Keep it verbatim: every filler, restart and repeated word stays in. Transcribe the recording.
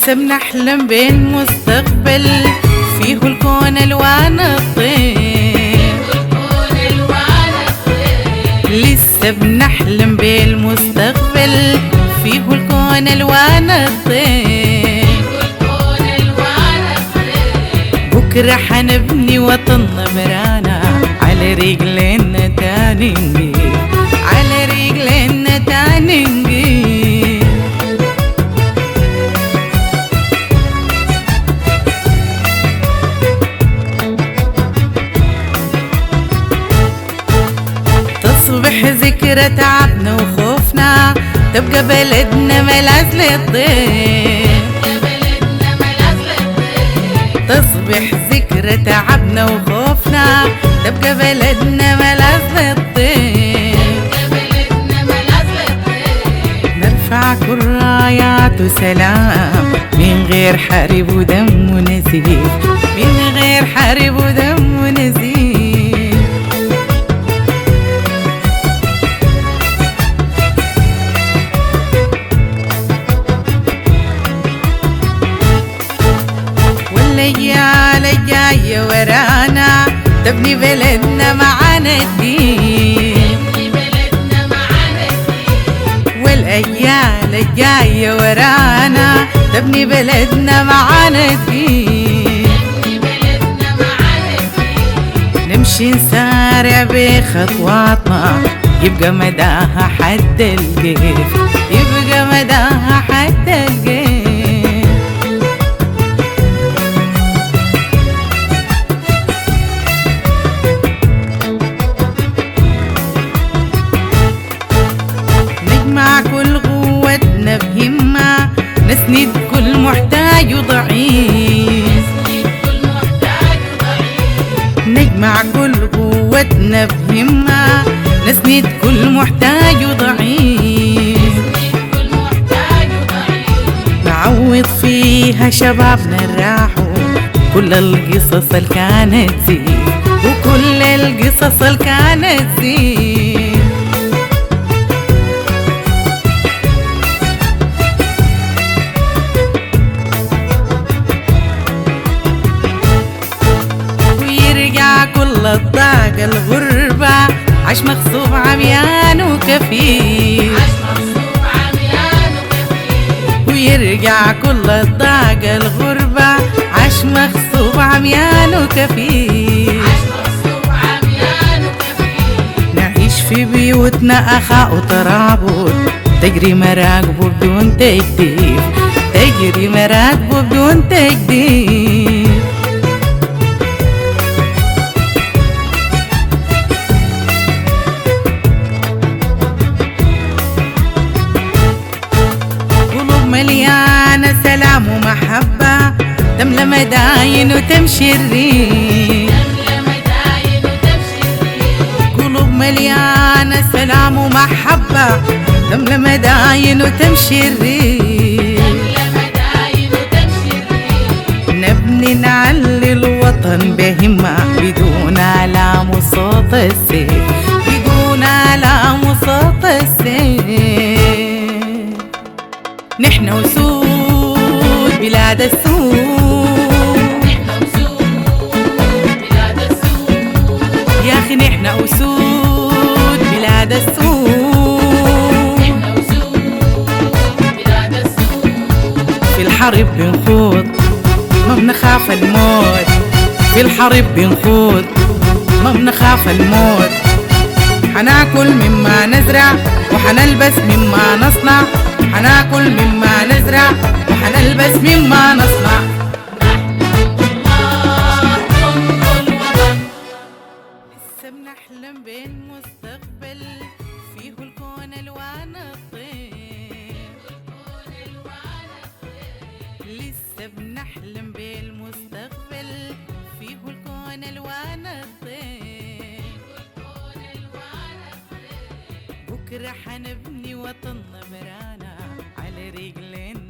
لسه بنحلم بالمستقبل فيه الكون الوان الطير. لسه بنحلم بالمستقبل فيه الكون الوان الطير. بكرة حنبني وطننا برانا على رجلنا تاني نجيب، على رجلنا تاني نجيب. تصبح ذكرى تعبنا وخوفنا، تبقى بلدنا ملاذ للضيف. تصبح ذكرى تعبنا وخوفنا، تبقى بلدنا ملاذ للضيف. نرفع كل رايات وسلام من غير حرب ودم ونزيف، من غير حرب ودم ونزيف. والليال الجاية ورانا تبني بلدنا معانا الدين. والأيام الجاية ورانا تبني بلدنا معانا الدين. نمشي نسارع بخطواتنا يبقى مداها حد القيف، يبقى مداها حد القيف. نجمع كل قوتنا بهمة، نسند كل محتاج وضعيف. نجمع كل قوتنا بهمة، نسند كل محتاج وضعيف. نعوض فيها شبابنا الراحوا كل القصص اللي كانت زين، وكل القصص اللي كانت زين. كل الضاقة الغربة عاش مغصوب عميان وكفيف، ويرجع كل الضاقة الغربة عاش مغصوب عميان وكفيف. نعيش في بيوتنا أخاء وترابط، تجري مراكبه بدون تجديف، تجري مراكبه بدون تجديف. مليانة سلام ومحبة تملى مداين وتمشي الريح. قلوب مليانة سلام ومحبة تملى مداين وتمشي الريح. نبني نعلي الوطن بهمة بدون آلام وصوت السيف، بدون آلام وصوت السيف. نحن وسود بلاد السود، نحن وسود بلاد السود. يا أخي نحن وسود بلاد السود، نحن وسود بلاد السود. في الحرب بنخوض ما بنخاف الموت، في الحرب بنخوض ما بنخاف الموت. حناكل مما نزرع وحنلبس مما نصنع، حناكل مما نزرع وحنلبس مما نصنع. لسه بنحلم بالمستقبل فيه الكون الوان الطير. لسه بنحلم بالمستقبل فيه الكون الوان الطير. بكرة حنبني وطننا برانا على رجلنا